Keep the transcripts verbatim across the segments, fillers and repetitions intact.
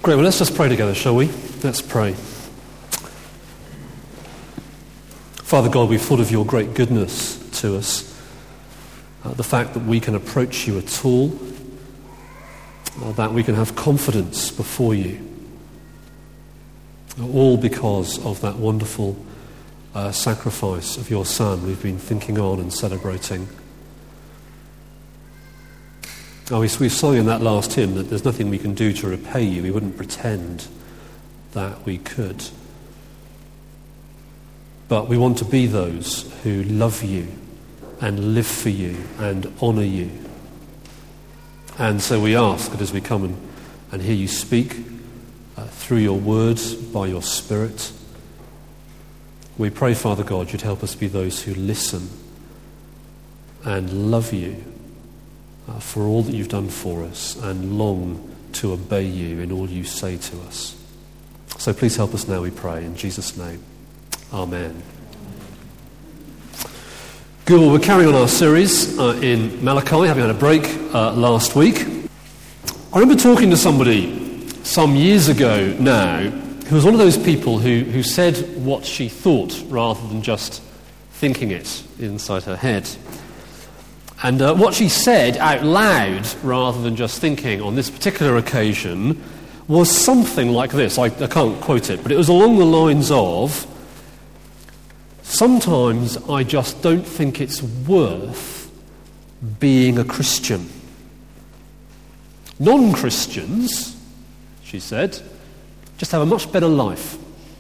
Great, well, let's just pray together, shall we? Let's pray. Father God, we've thought of your great goodness to us. Uh, the fact that we can approach you at all, uh, that we can have confidence before you. All because of that wonderful uh, sacrifice of your Son we've been thinking on and celebrating. Oh, we, we saw in that last hymn that there's nothing we can do to repay you. We wouldn't pretend that we could. But we want to be those who love you and live for you and honour you. And so we ask that as we come and, and hear you speak uh, through your words, by your Spirit, we pray, Father God, you'd help us be those who listen and love you uh, for all that you've done for us and long to obey you in all you say to us. So please help us now, we pray, in Jesus' name. Amen. Good, well, we're carrying on our series uh, in Malachi, having had a break uh, last week. I remember talking to somebody some years ago now who was one of those people who, who said what she thought rather than just thinking it inside her head. And uh, what she said out loud rather than just thinking on this particular occasion was something like this. I, I can't quote it, but it was along the lines of, sometimes I just don't think it's worth being a Christian. Non-Christians, she said, just have a much better life.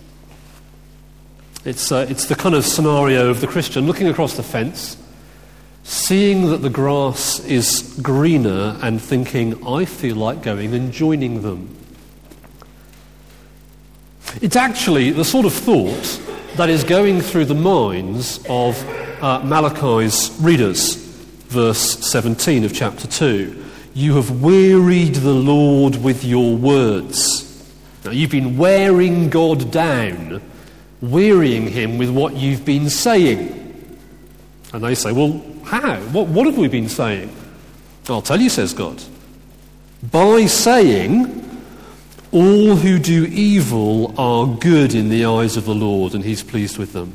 It's, uh, it's the kind of scenario of the Christian looking across the fence, seeing that the grass is greener and thinking, I feel like going and joining them. It's actually the sort of thought that is going through the minds of uh, Malachi's readers. Verse seventeen of chapter two. You have wearied the Lord with your words. Now, you've been wearing God down, wearying him with what you've been saying. And they say, well, how? What, what have we been saying? I'll tell you, says God. By saying, all who do evil are good in the eyes of the Lord, and he's pleased with them.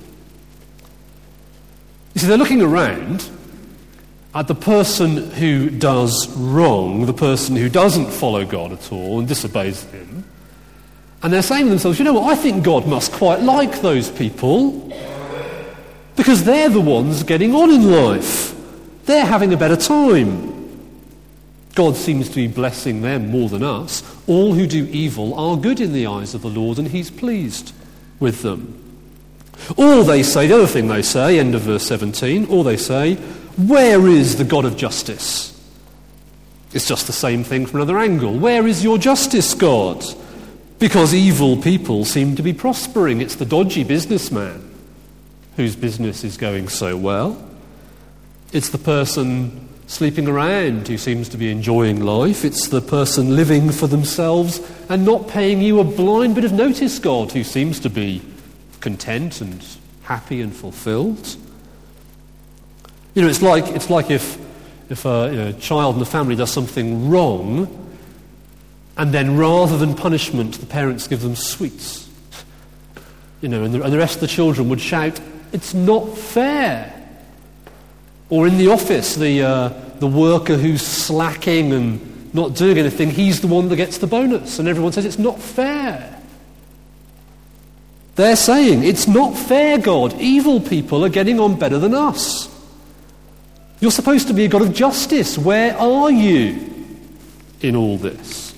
You see, they're looking around at the person who does wrong, the person who doesn't follow God at all and disobeys him, and they're saying to themselves, you know what, I think God must quite like those people because they're the ones getting on in life. They're having a better time. God seems to be blessing them more than us. All who do evil are good in the eyes of the Lord, and he's pleased with them. Or they say, the other thing they say, end of verse seventeen, or they say, where is the God of justice? It's just the same thing from another angle. Where is your justice, God? Because evil people seem to be prospering. It's the dodgy businessman whose business is going so well. It's the person sleeping around who seems to be enjoying life. It's the person living for themselves and not paying you a blind bit of notice, God, who seems to be content and happy and fulfilled. You know, it's like it's like if if a, you know, a child in the family does something wrong, and then rather than punishment, the parents give them sweets. You know, and the, and the rest of the children would shout, "It's not fair." Or in the office, the uh, the worker who's slacking and not doing anything, he's the one that gets the bonus, and everyone says it's not fair. They're saying, it's not fair, God. Evil people are getting on better than us. You're supposed to be a God of justice. Where are you in all this?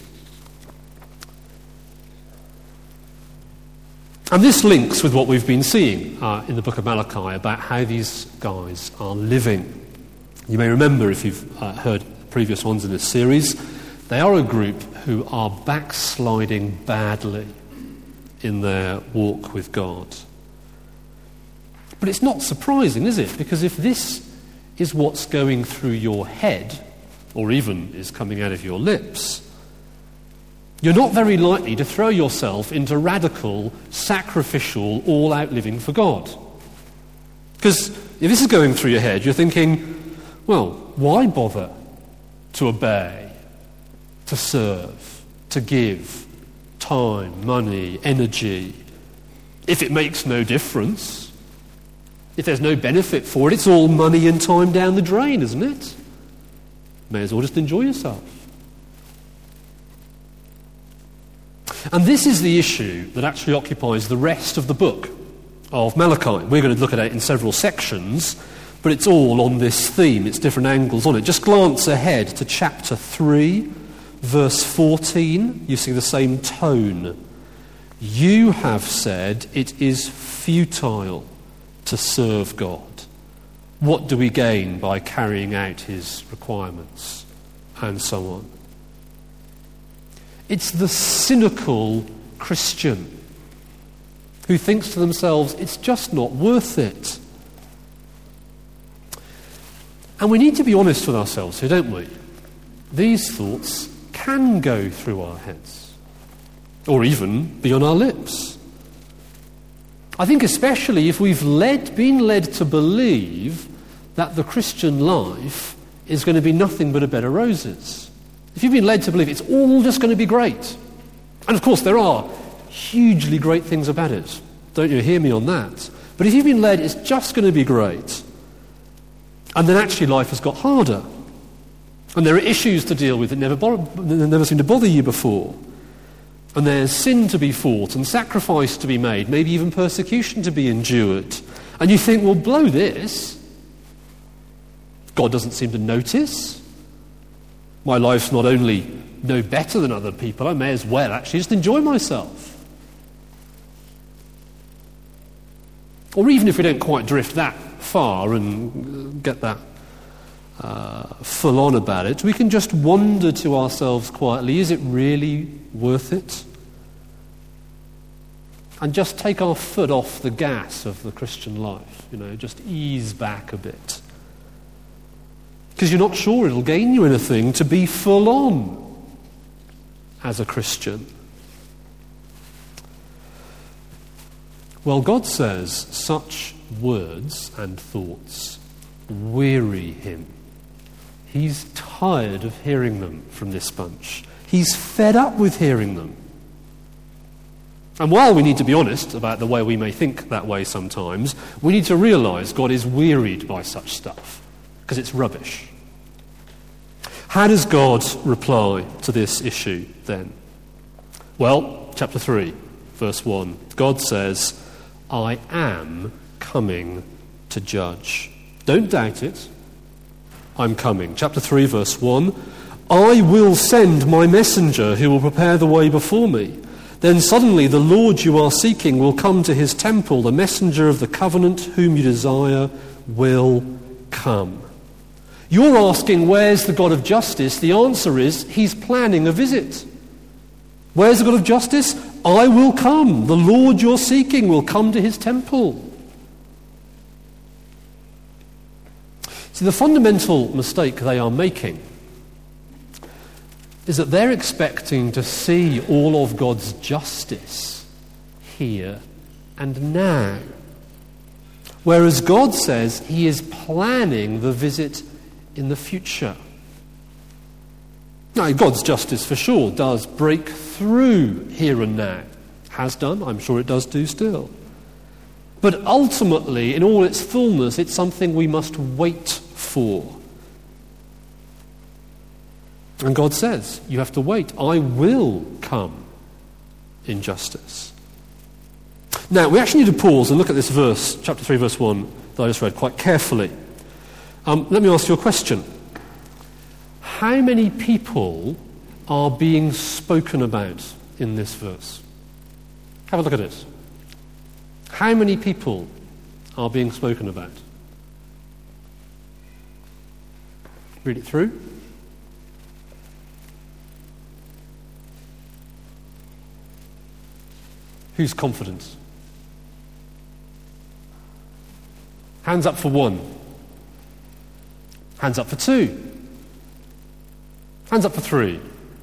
And this links with what we've been seeing uh, in the book of Malachi about how these guys are living. You may remember, if you've uh, heard previous ones in this series, they are a group who are backsliding badly in their walk with God. But it's not surprising, is it? Because if this is what's going through your head, or even is coming out of your lips, you're not very likely to throw yourself into radical, sacrificial, all-out living for God. Because if this is going through your head, you're thinking, well, why bother to obey, to serve, to give, time, money, energy. If it makes no difference, if there's no benefit for it, it's all money and time down the drain, isn't it? May as well just enjoy yourself. And this is the issue that actually occupies the rest of the book of Malachi. We're going to look at it in several sections, but it's all on this theme. It's different angles on it. Just glance ahead to chapter three, verse fourteen. You see the same tone. You have said it is futile to serve God. What do we gain by carrying out his requirements? And so on. It's the cynical Christian who thinks to themselves, it's just not worth it. And we need to be honest with ourselves here, don't we? These thoughts can go through our heads, or even be on our lips. I think especially if we've led, been led to believe that the Christian life is going to be nothing but a bed of roses. If you've been led to believe it's all just going to be great. And of course there are hugely great things about it. Don't you hear me on that? But if you've been led it's just going to be great, and then actually life has got harder, and there are issues to deal with that never, bo- that never seemed to bother you before, and there's sin to be fought and sacrifice to be made, maybe even persecution to be endured, and you think, well, blow this. God doesn't seem to notice. My life's not only no better than other people, I may as well actually just enjoy myself. Or even if we don't quite drift that far and get that uh, full on about it, we can just wonder to ourselves quietly, is it really worth it? And just take our foot off the gas of the Christian life, you know, just ease back a bit. Because you're not sure it'll gain you anything to be full on as a Christian. Well, God says such words and thoughts weary him. He's tired of hearing them from this bunch. He's fed up with hearing them. And while we need to be honest about the way we may think that way sometimes, we need to realise God is wearied by such stuff, because it's rubbish. How does God reply to this issue then? Well, chapter three, verse one, God says, I am coming to judge. Don't doubt it. I'm coming. Chapter three, verse one, I will send my messenger who will prepare the way before me. Then suddenly the Lord you are seeking will come to his temple. The messenger of the covenant whom you desire will come. You're asking, where's the God of justice? The answer is, he's planning a visit. Where's the God of justice? I will come. The Lord you're seeking will come to his temple. See, the fundamental mistake they are making is that they're expecting to see all of God's justice here and now. Whereas God says he is planning the visit in the future. Now, God's justice for sure does break through here and now. Has done, I'm sure it does do still. But ultimately, in all its fullness, it's something we must wait for. And God says, you have to wait. I will come in justice. Now, we actually need to pause and look at this verse, chapter three, verse one, that I just read quite carefully. Um, let me ask you a question. How many people are being spoken about in this verse? Have a look at it. How many people are being spoken about? Read it through. Who's confident? Hands up for one. Hands up for two. Hands up for three.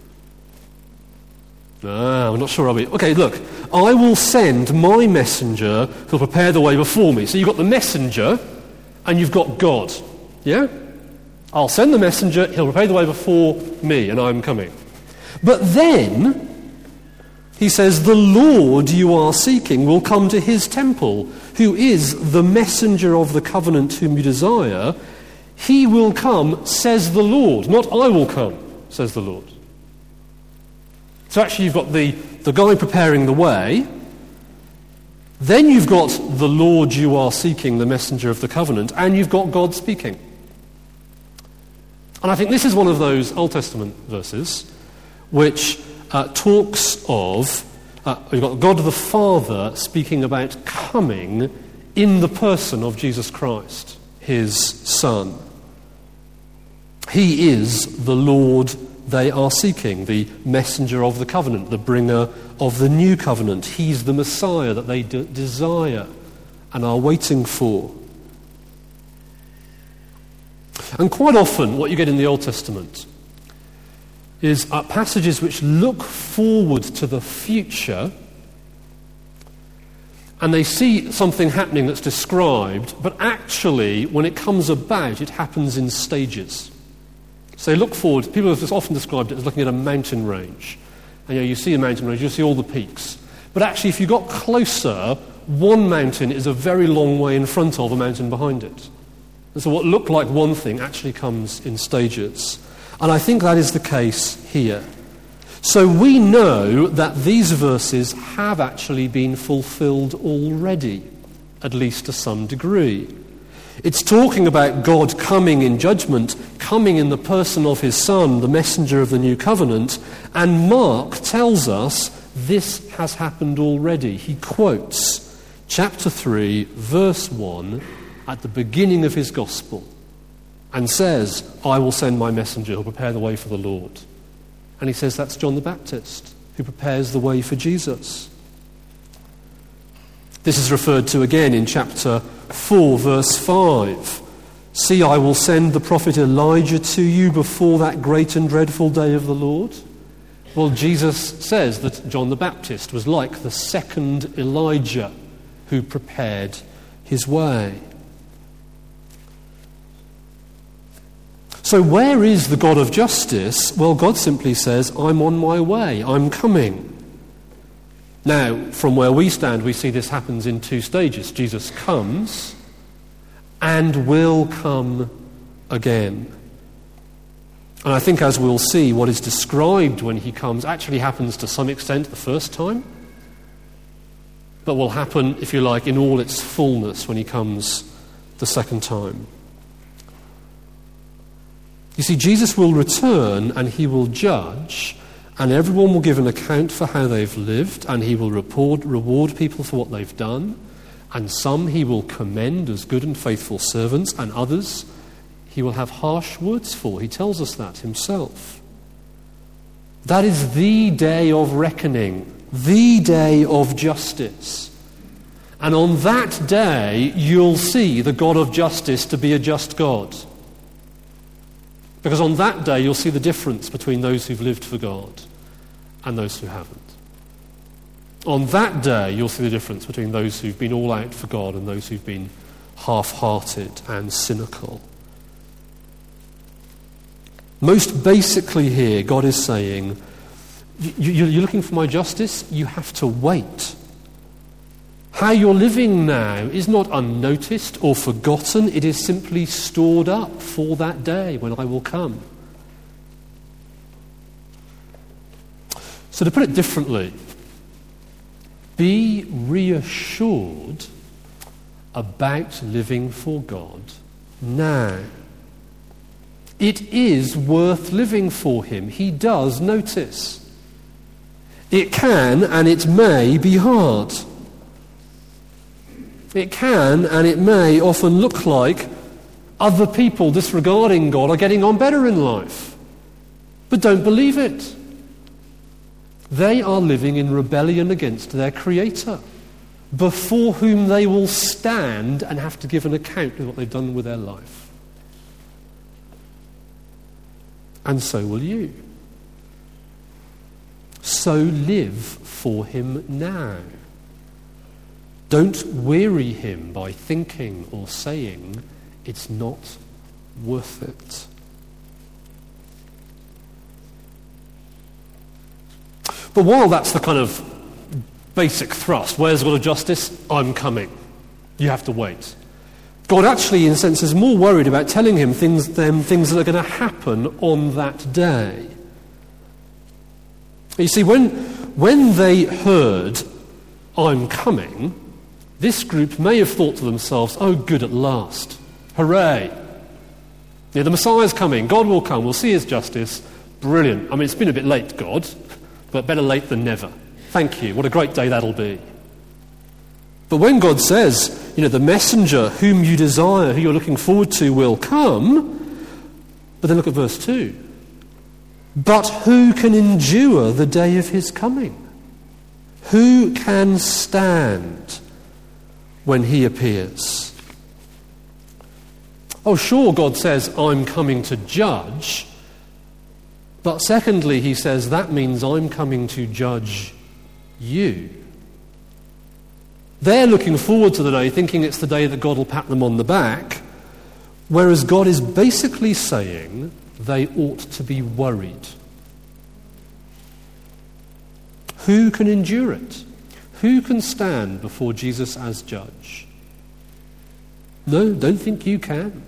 Ah, we're not sure, are we? Okay, look. I will send my messenger who'll prepare the way before me. So you've got the messenger and you've got God. Yeah? I'll send the messenger, he'll prepare the way before me, and I'm coming. But then, he says, the Lord you are seeking will come to his temple, who is the messenger of the covenant whom you desire. He will come, says the Lord. Not I will come, says the Lord. So actually you've got the, the guy preparing the way. Then you've got the Lord you are seeking, the messenger of the covenant, and you've got God speaking. And I think this is one of those Old Testament verses which uh, talks of, uh, you've got God the Father speaking about coming in the person of Jesus Christ, his Son. He is the Lord they are seeking, the messenger of the covenant, the bringer of the new covenant. He's the Messiah that they de- desire and are waiting for. And quite often what you get in the Old Testament is uh, passages which look forward to the future, and they see something happening that's described, but actually when it comes about it happens in stages. So they look forward, people have often described it as looking at a mountain range. And you know, you see a mountain range, you see all the peaks. But actually if you got closer, one mountain is a very long way in front of a mountain behind it. And so what looked like one thing actually comes in stages. And I think that is the case here. So we know that these verses have actually been fulfilled already, at least to some degree. It's talking about God coming in judgment, coming in the person of his Son, the messenger of the new covenant, and Mark tells us this has happened already. He quotes chapter three, verse one, at the beginning of his gospel, and says, I will send my messenger who will prepare the way for the Lord. And he says that's John the Baptist, who prepares the way for Jesus. This is referred to again in chapter four, verse five. See, I will send the prophet Elijah to you before that great and dreadful day of the Lord. Well, Jesus says that John the Baptist was like the second Elijah who prepared his way. So where is the God of justice? Well, God simply says, I'm on my way, I'm coming. Now, from where we stand, we see this happens in two stages. Jesus comes and will come again. And I think, as we'll see, what is described when he comes actually happens to some extent the first time, but will happen, if you like, in all its fullness when he comes the second time. You see, Jesus will return and he will judge, and everyone will give an account for how they've lived, and he will report, reward people for what they've done, and some he will commend as good and faithful servants, and others he will have harsh words for. He tells us that himself. That is the day of reckoning, the day of justice. And on that day, you'll see the God of justice to be a just God. Because on that day, you'll see the difference between those who've lived for God and those who haven't. On that day, you'll see the difference between those who've been all out for God and those who've been half-hearted and cynical. Most basically here, God is saying, you're looking for my justice? You have to wait. How you're living now is not unnoticed or forgotten. It is simply stored up for that day when I will come. So to put it differently, be reassured about living for God now. It is worth living for him. He does notice. It can and it may be hard. It can and it may often look like other people disregarding God are getting on better in life. But don't believe it. They are living in rebellion against their Creator, before whom they will stand and have to give an account of what they've done with their life. And so will you. So live for him now. Don't weary him by thinking or saying it's not worth it. But while that's the kind of basic thrust. Where's the God of justice? I'm coming. You have to wait. God actually, in a sense, is more worried about telling him things than things that are going to happen on that day. You see, when, when they heard, I'm coming, this group may have thought to themselves, oh, good, at last. Hooray. Yeah, the Messiah's coming. God will come. We'll see his justice. Brilliant. I mean, it's been a bit late, God, but better late than never. Thank you. What a great day that'll be. But when God says, you know, the messenger whom you desire, who you're looking forward to, will come, but then look at verse two. But who can endure the day of his coming? Who can stand when he appears? Oh, sure, God says, I'm coming to judge. But secondly, he says, that means I'm coming to judge you. They're looking forward to the day, thinking it's the day that God will pat them on the back, whereas God is basically saying they ought to be worried. Who can endure it? Who can stand before Jesus as judge? No, don't think you can.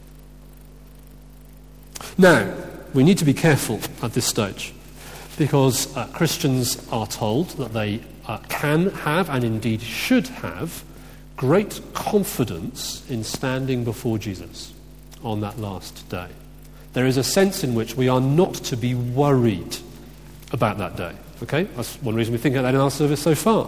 Now, we need to be careful at this stage, because uh, Christians are told that they uh, can have, and indeed should have, great confidence in standing before Jesus on that last day. There is a sense in which we are not to be worried about that day. Okay? That's one reason we think of that in our service so far.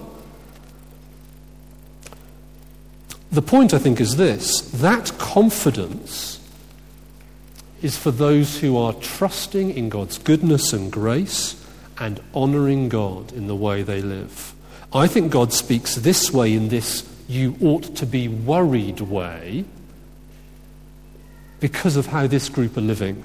The point, I think, is this. That confidence is for those who are trusting in God's goodness and grace and honouring God in the way they live. I think God speaks this way, in this you ought to be worried way, because of how this group are living.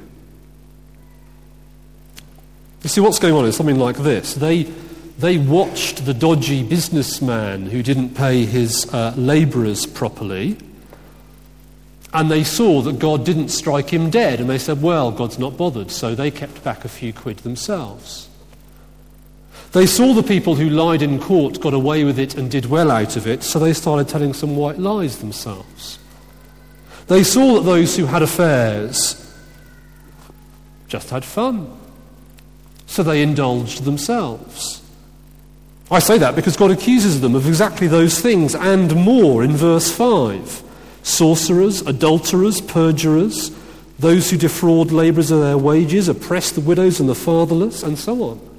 You see, what's going on is something like this. They, they watched the dodgy businessman who didn't pay his uh, labourers properly, and they saw that God didn't strike him dead, and they said, well, God's not bothered, so they kept back a few quid themselves. They saw the people who lied in court got away with it and did well out of it, so they started telling some white lies themselves. They saw that those who had affairs just had fun, so they indulged themselves. I say that because God accuses them of exactly those things and more in verse five. Sorcerers, adulterers, perjurers, those who defraud labourers of their wages, oppress the widows and the fatherless, and so on.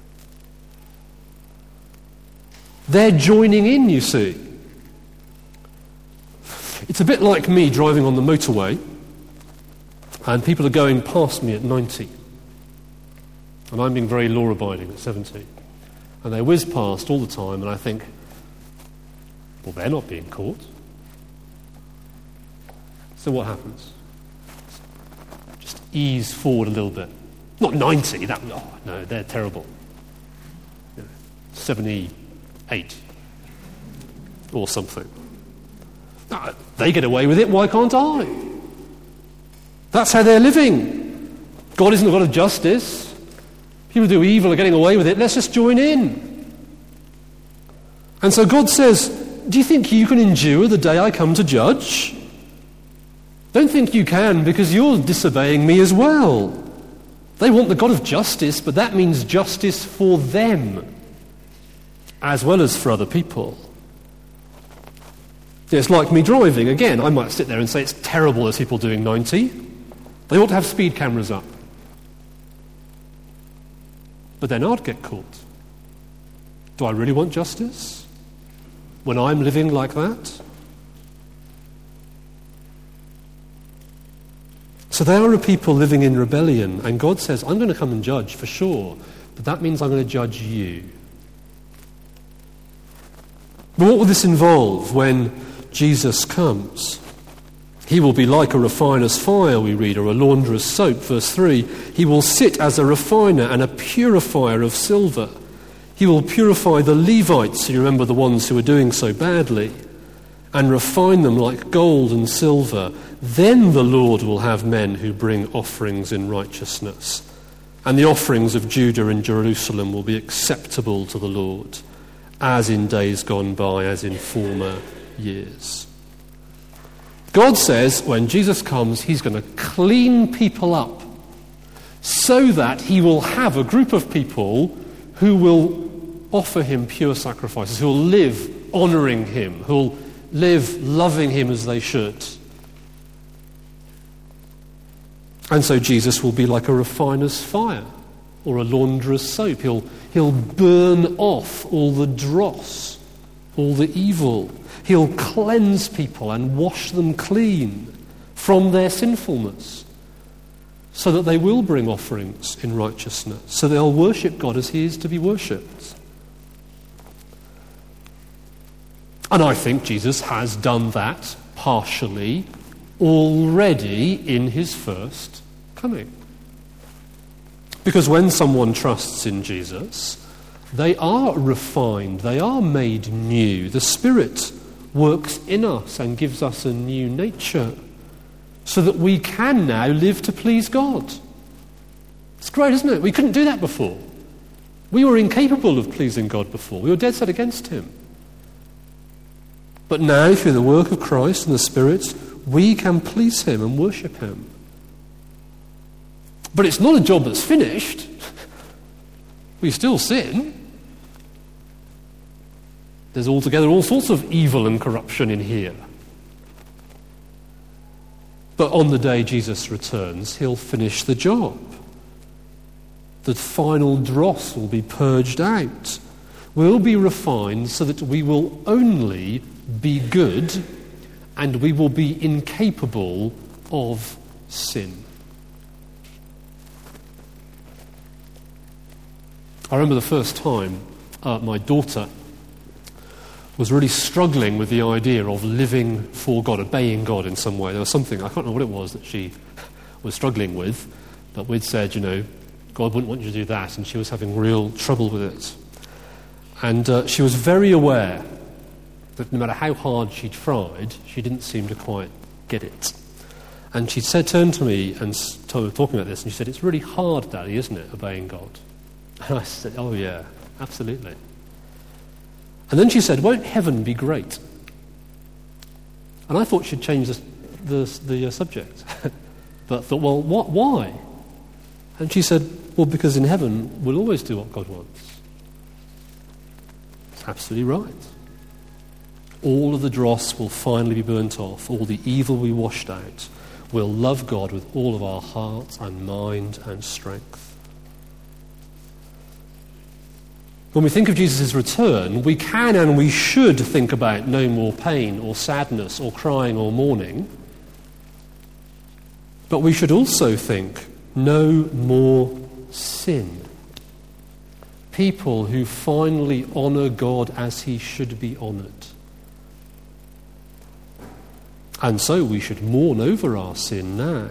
They're joining in, you see. It's a bit like me driving on the motorway and people are going past me at ninety. And I'm being very law-abiding at seventy. And they whiz past all the time and I think, well, they're not being caught. So what happens? Just ease forward a little bit. Not ninety, that, oh, no, they're terrible. You know, seventy-eight or something. Uh, they get away with it, why can't I? That's how they're living. God isn't a God of justice. People do evil are getting away with it, let's just join in. And so God says, do you think you can endure the day I come to judge? Don't think you can, because you're disobeying me as well. They want the God of justice, but that means justice for them as well as for other people. It's like me driving. Again, I might sit there and say it's terrible there's people doing ninety. They ought to have speed cameras up. But then I'd get caught. Do I really want justice when I'm living like that? So there are people living in rebellion, and God says, I'm going to come and judge for sure, but that means I'm going to judge you. But what will this involve when Jesus comes? He will be like a refiner's fire, we read, or a launderer's soap. Verse three, he will sit as a refiner and a purifier of silver. He will purify the Levites, you remember the ones who were doing so badly, and refine them like gold and silver. Then the Lord will have men who bring offerings in righteousness, and the offerings of Judah and Jerusalem will be acceptable to the Lord. as in days gone by, as in former years. God says when Jesus comes, he's going to clean people up so that he will have a group of people who will offer him pure sacrifices, who will live honouring him, who will live loving him as they should. And so Jesus will be like a refiner's fire or a launderer's soap. He'll, he'll burn off all the dross, all the evil. He'll cleanse people and wash them clean from their sinfulness so that they will bring offerings in righteousness, so they'll worship God as he is to be worshipped. And I think Jesus has done that partially already in his first coming. Because when someone trusts in Jesus, they are refined, they are made new. The Spirit works in us and gives us a new nature so that we can now live to please God. It's great, isn't it? We couldn't do that before. We were incapable of pleasing God before. We were dead set against him. But now, through the work of Christ and the Spirit, we can please him and worship him. But it's not a job that's finished. We still sin. There's altogether all sorts of evil and corruption in here. But on the day Jesus returns, he'll finish the job. The final dross will be purged out. We'll be refined so that we will only be good and we will be incapable of sin. I remember the first time uh, my daughter was really struggling with the idea of living for God, obeying God in some way. There was something, I can't remember what it was that she was struggling with, but we'd said, you know, God wouldn't want you to do that, and she was having real trouble with it. And uh, she was very aware that no matter how hard she tried, she didn't seem to quite get it. And she said, turned to me and started talking about this, and she said, "It's really hard, Daddy, isn't it, obeying God?" And I said, "Oh yeah, absolutely." And then she said, "Won't heaven be great?" And I thought she'd change the, the, the uh, subject. But I thought, well, what, why? And she said, "Well, because in heaven we'll always do what God wants." It's absolutely right. All of the dross will finally be burnt off. All the evil will be washed out. We'll love God with all of our heart and mind and strength. When we think of Jesus' return, we can and we should think about no more pain or sadness or crying or mourning. But we should also think no more sin. People who finally honour God as he should be honoured. And so we should mourn over our sin now.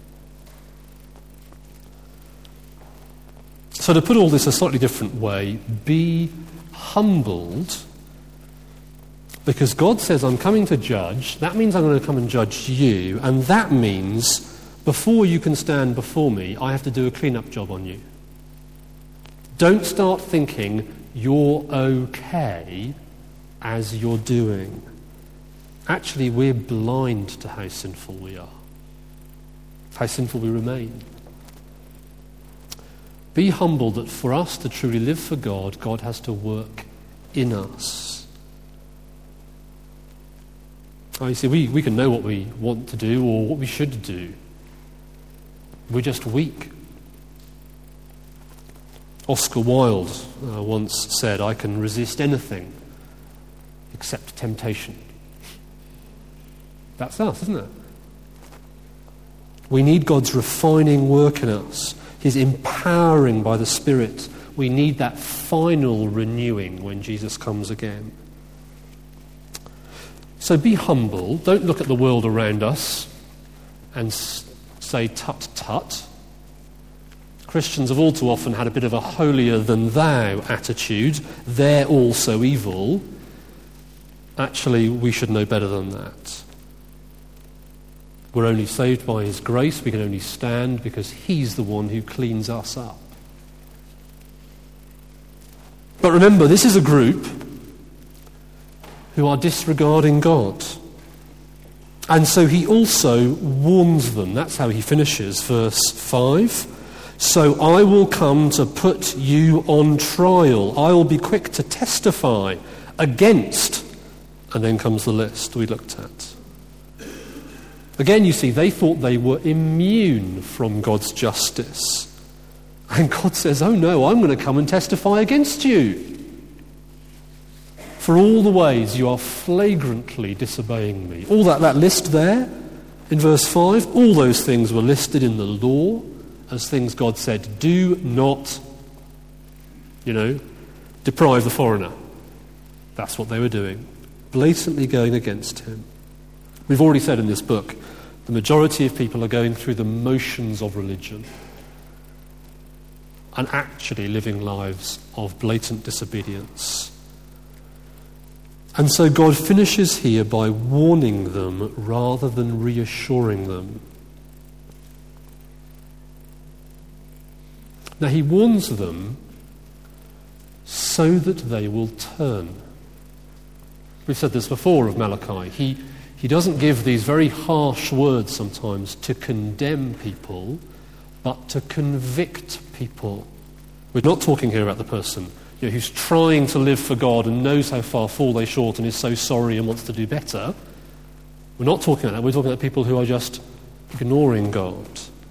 So to put all this a slightly different way, be humbled, because God says, "I'm coming to judge." That means I'm going to come and judge you, and that means before you can stand before me, I have to do a clean-up job on you. Don't start thinking you're okay as you're doing. Actually, we're blind to how sinful we are, how sinful we remain. Be humbled that for us to truly live for God, God has to work in us. Oh, you see, we, we can know what we want to do or what we should do. We're just weak. Oscar Wilde uh, once said, "I can resist anything except temptation." That's us, isn't it? We need God's refining work in us, his empowering by the Spirit. We need that final renewing when Jesus comes again. So be humble. Don't look at the world around us and s- say, "Tut, tut." Christians have all too often had a bit of a holier-than-thou attitude. They're all so evil. Actually, we should know better than that. We're only saved by his grace. We can only stand because he's the one who cleans us up. But remember, this is a group who are disregarding God. And so he also warns them. That's how he finishes verse five. So I will come to put you on trial. I will be quick to testify against. And then comes the list we looked at. Again, you see, they thought they were immune from God's justice. And God says, oh no, I'm going to come and testify against you. For all the ways you are flagrantly disobeying me. All that, that list there in verse five, all those things were listed in the law as things God said, do not, you know, deprive the foreigner. That's what they were doing. Blatantly going against him. We've already said in this book, the majority of people are going through the motions of religion and actually living lives of blatant disobedience. And so God finishes here by warning them rather than reassuring them. Now he warns them so that they will turn. We've said this before of Malachi. He, he doesn't give these very harsh words sometimes to condemn people, but to convict people. We're not talking here about the person you know, who's trying to live for God and knows how far fall they short and is so sorry and wants to do better. We're not talking about that. We're talking about people who are just ignoring God,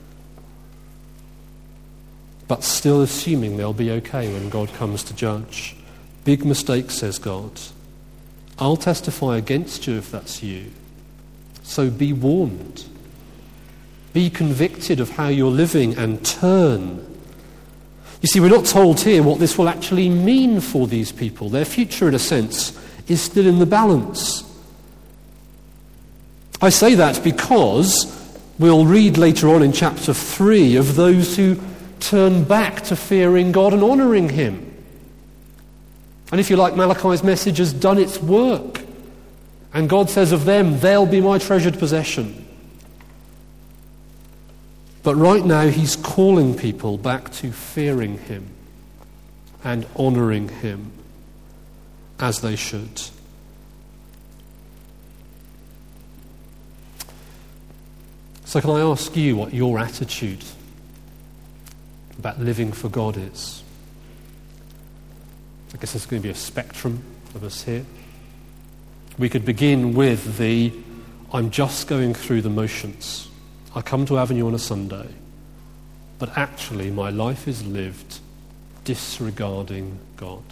but still assuming they'll be okay when God comes to judge. Big mistake, says God. I'll testify against you if that's you. So be warned. Be convicted of how you're living and turn. You see, we're not told here what this will actually mean for these people. Their future, in a sense, is still in the balance. I say that because we'll read later on in chapter three of those who turn back to fearing God and honouring him. And if you like, Malachi's message has done its work. And God says of them, they'll be my treasured possession. But right now he's calling people back to fearing him and honouring him as they should. So can I ask you what your attitude about living for God is? I guess there's going to be a spectrum of us here. We could begin with the, I'm just going through the motions. I come to Avenue on a Sunday, but actually my life is lived disregarding God.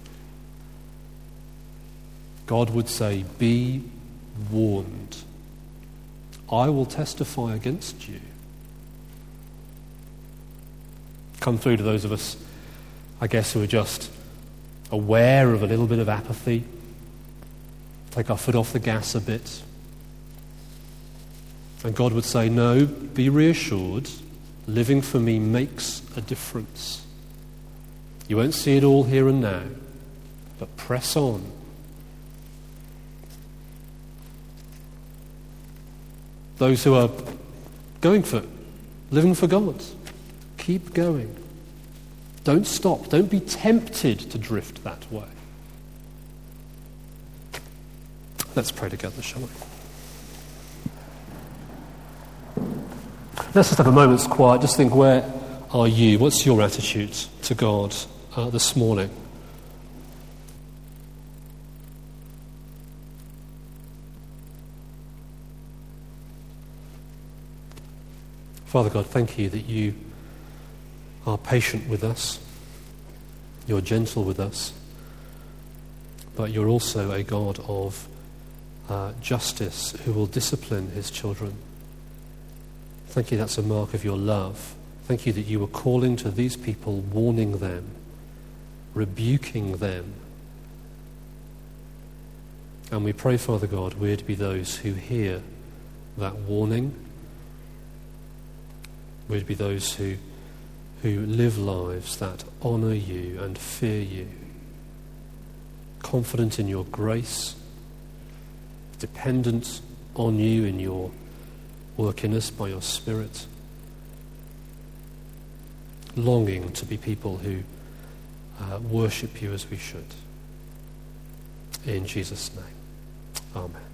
God would say, be warned. I will testify against you. Come through to those of us, I guess, who are just aware of a little bit of apathy, take our foot off the gas a bit. And God would say, no, be reassured, living for me makes a difference. You won't see it all here and now, but press on. Those who are going for, living for God, keep going. Don't stop. Don't be tempted to drift that way. Let's pray together, shall we? Let's just have a moment's quiet. Just think, where are you? What's your attitude to God uh, this morning? Father God, thank you that you are patient with us. You're gentle with us. But you're also a God of uh, justice who will discipline his children. Thank you, that's a mark of your love. Thank you that you were calling to these people, warning them, rebuking them. And we pray, Father God, we're to be those who hear that warning. We're to be those who, who live lives that honour you and fear you, confident in your grace, dependent on you in your work in us by your Spirit, longing to be people who uh, worship you as we should. In Jesus' name. Amen.